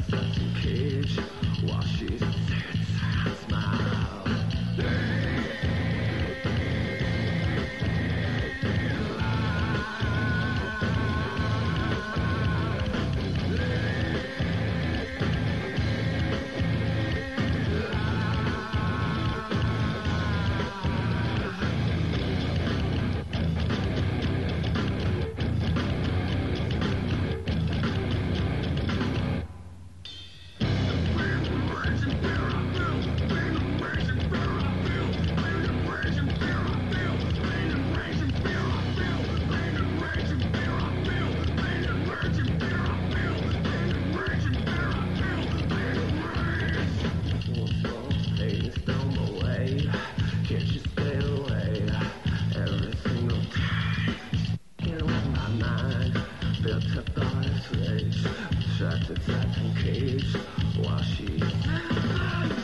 sets in cage while she sits and smiles. Can't you stay away every single time? Can't let my mind built up on its rage, trapped inside some cage while she